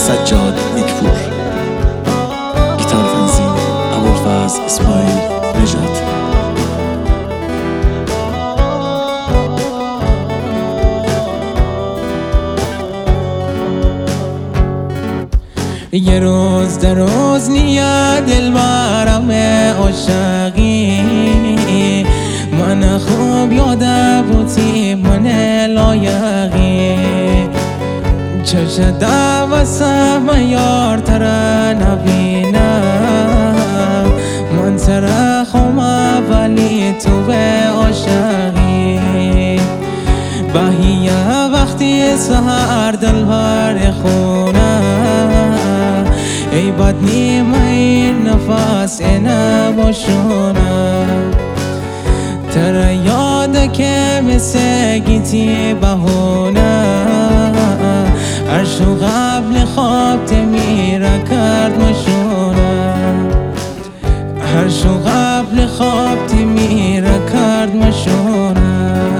سجاد نیکپور. گیتار تنظیم ابوالفضل اسماعیل نژاد. یه روز در روز نیه دلبرم عاشقی، من خوب یاده بودی من لایقی، چشم دوستم یار تره نبینم، من تره خومه ولی تو به عاشقی، بهیه وقتی سهر دلبر خونه، ای بد نیمه این نفس اینه باشونه، تره یاده که مثل گیتی بهونه، عرشو قبل خواب تمیره کرد مشونه، عرشو قبل خواب تمیره کرد مشونه،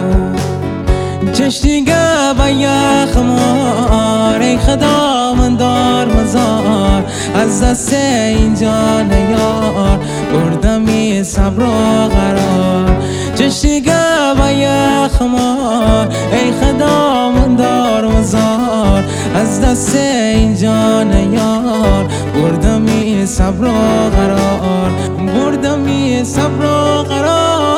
چشتیگه با یخمار ای خدا من دار مزار، از دست این جان یار بردمی صبر و قرار، چشتیگه با یخمار ای خدا من دار مزار، از دست این جان یار بردمی صبر و قرار، بردمی صبر و قرار.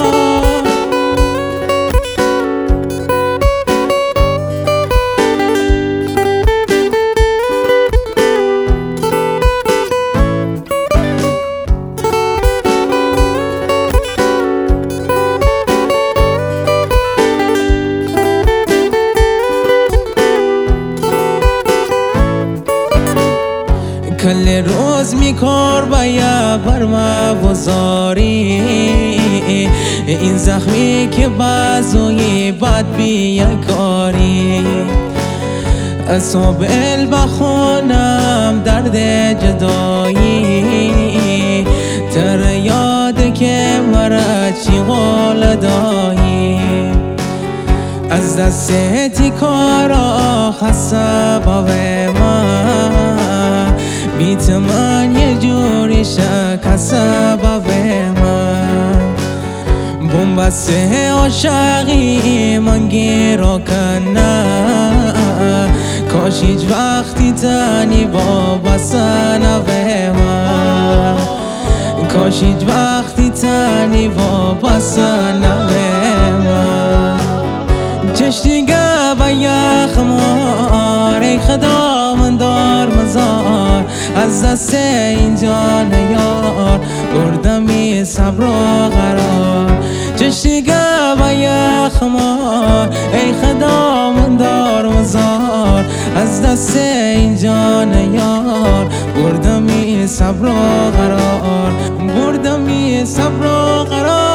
کل روز میکار باید بر ما بزاری، این زخمی که بازوی بد بیکاری، اصابل بخونم درد جدایی، تر یاد که مرا چی غول دایی، از دست تیکارا خسته باوی من، بیت من یه جوری شکسته باوی من، بومبست عاشقی من گیرو کنه، کاش هیچ وقتی تنی وابسته نوی من، کاش هیچ وقتی تنی وابسته نوی من، چشتیگه با یخمار ای خدا من دار مزار، از دست این جان یار بردمی صبر و قرار، چشتیگه با یخمار ای خدا من دار مزار، از دست این جان یار بردمی صبر و قرار، بردمی صبر و قرار.